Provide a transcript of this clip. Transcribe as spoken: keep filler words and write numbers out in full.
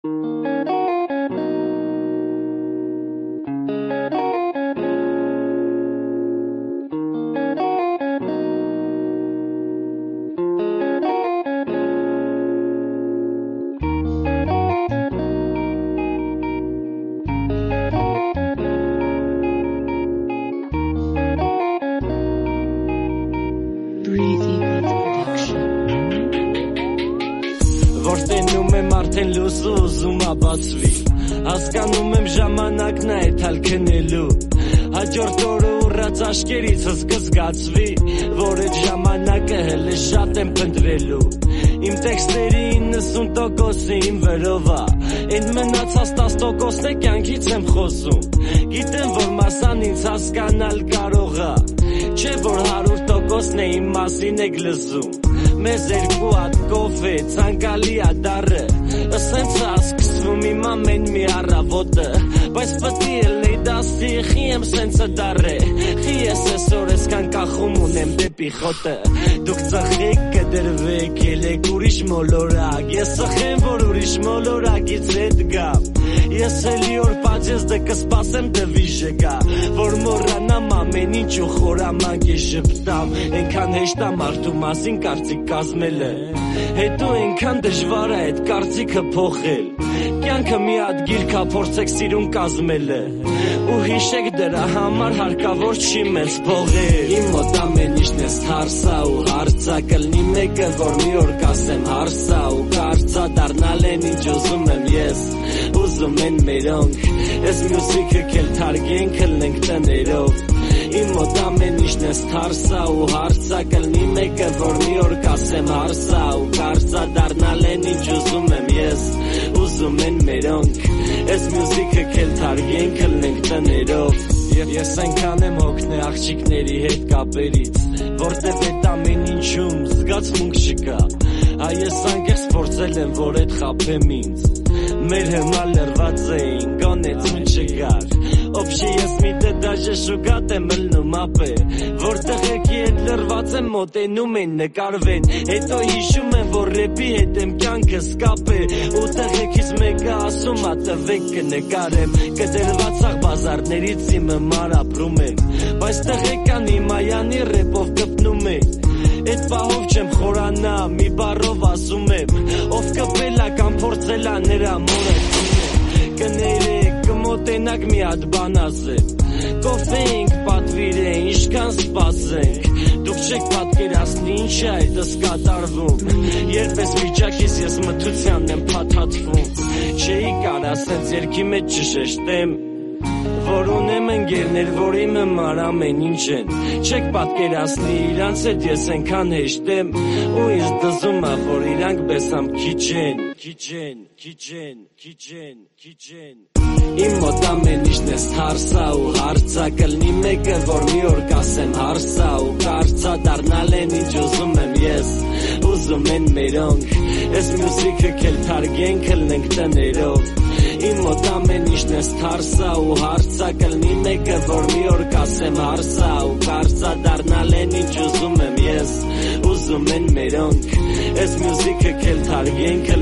Որտենում եմ արդեն լույսը ուզում աբացվի Հասկանում եմ ժամանակն է եթալ քնելու Հաջորդ օրը ուռած աշկերիցս կզգացվի Որ այդ ժամանակը հələ շատ եմ փնտրելու Իմ տեքստերի իննսուն տոկոսը իմ վրով ա Էն մնացած տասը տոկոսն է կյանքից եմ խոսում Գիտեմ որ մասան ինձ հասկանալ կարող ա Չէ որ հարյուր տոկոսն է իմ մասին եք լսում Մեզ երկու հատ կոֆե, ցանկալի ա դառը Ասենց ա սկսվում իմ ամեն մի առավոտը Բայց պտի էլի դաստի, խի եմ սենցը դառը Խի ես այսօր այսքան կախում ունեմ դեպի խոտը Դուք ծխեք կդրվեք, ելեք ուրիշ մոլորակ Ես սխեմ որ ուրիշ մոլորակից հետ գամ Ես էլի օր պաճես դե կսպասեմ դվիժը գա Որ մոռանամ ամեն ինչ ու խորամանք է շպտամ Ենքան հեշտ ա մարդու մասին կարծիք կազմելը Հետո ենքան դժվար է այդ կարծիքը փոխել Կյանքը մի հատ գիրք ա փորձեք սիրուն կազմելը Ու հիշեք դրա համար հարկավոր չի մեզ փողել Իմ մոտ ամեն ինչն ես հարսա ու հարցա Կլնի մեկը որ մի օր կասեմ հարսա ու կարծա Դառնալ են ինչ ուզում եմ ես Ուզում են մերոնք Ես մյուսիկը կել թարգենք հլնենք տներով Իմ մոտ ամեն ինչն ես հարսա ու հարցա Կլնի մեկը որ մի օր կասեմ հարսա ու կարծա Դառնալ են ինչ ուզում եմ ես Ուզում են մերոնք Ես մյուսիկը կել թարգենք հլնենք տներով Ես այնքան եմ հոգնե աղջիկների հետ կապերից Որտև էդ ամեն ինչում զգացմունք չկա Այ ես անկեղծ փորձել եմ որ էդ խաբեմ ինձ Մեր հիմա լրված էին գոնեցում չգար Obşe ես միտը դաժե շուգատ եմ լնում ապե Որտեղ եկի էդ լրված եմ մոտենում են նկարվեն Հետո հիշում եմ որ ռեպի հետ եմ կյանքս կապե Ու տեղեքից մեկը ասում ա տվեք կնկարեմ Կդրված աղ բազարներից իմը մար ապրում եմ Բայց տեղեկան իմ այանի ռեպով կպնում է Էդ պահով չեմ խորանա, մի բառով ասում եմ Ով կպելա կամ փորձելա նրա մորը Կներեք, կմոտենակ մի հատ բան ասեմ Կոֆեինք պատվիր է, ինչքան սպասենք Դուք չեք պատկերացնի ինչ է այդս կատարվում Երբ ես վիճակիս ես մթության եմ փաթաթվում Չէի կարա սենց երկի մեջ չշեշտեմ Որ ունեմ ընկերներ, որ իմը մար ամեն ինչ են Չեք պատկերացնի իրանց հետ ես ենքան հեշտ եմ Ու ինձ դզում ա, որ իրանք բեսամ քիչ են Քիչ են, քիչ են, քիչ են, քիչ են Իմ մոտ ամեն ինչն ես հարսա ու հարցա Կլնի մեկը, որ մի օր կասեմ հարսա ու կարծա Դառնալ են ինչ ուզում եմ ես Ուզում են մերոնք Ես մյուսիկը կել թարգենք հլնենք տներով Իմ մոտ ամեն ինչն ես հարսա ու հարցա Կլնի մեկը, որ մի օր կասեմ հարսա ու կարծա Դառնալ են ինչ ուզում եմ ես Ուզում են մերոնք Ես մյուսիկը կել թարգենք